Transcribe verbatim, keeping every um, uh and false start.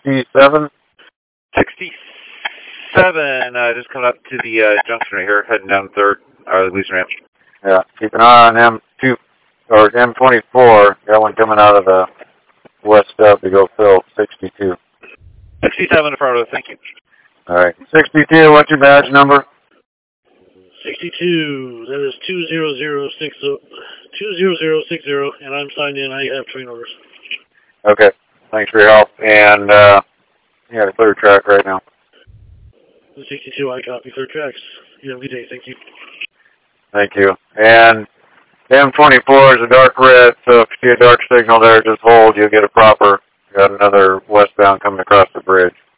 sixty-seven? sixty-seven, uh, just coming up to the uh, junction right here, heading down third, or the Gleason Ranch. Yeah, keep an eye on M two, or M twenty-four. Got one coming out of the west stub to go fill sixty-two. sixty-seven in front of us, thank you. All right. sixty-two, what's your badge number? sixty-two, that is two zero zero six zero, two zero zero six zero, and I'm signed in. I have train orders. Okay. Thanks for your help. And uh, you got a clear track right now. sixty-two, I copy. Clear tracks. You have a good day. Thank you. Thank you. And M twenty-four is a dark red, so if you see a dark signal there, just hold. You'll get a proper. Got another westbound coming across the bridge.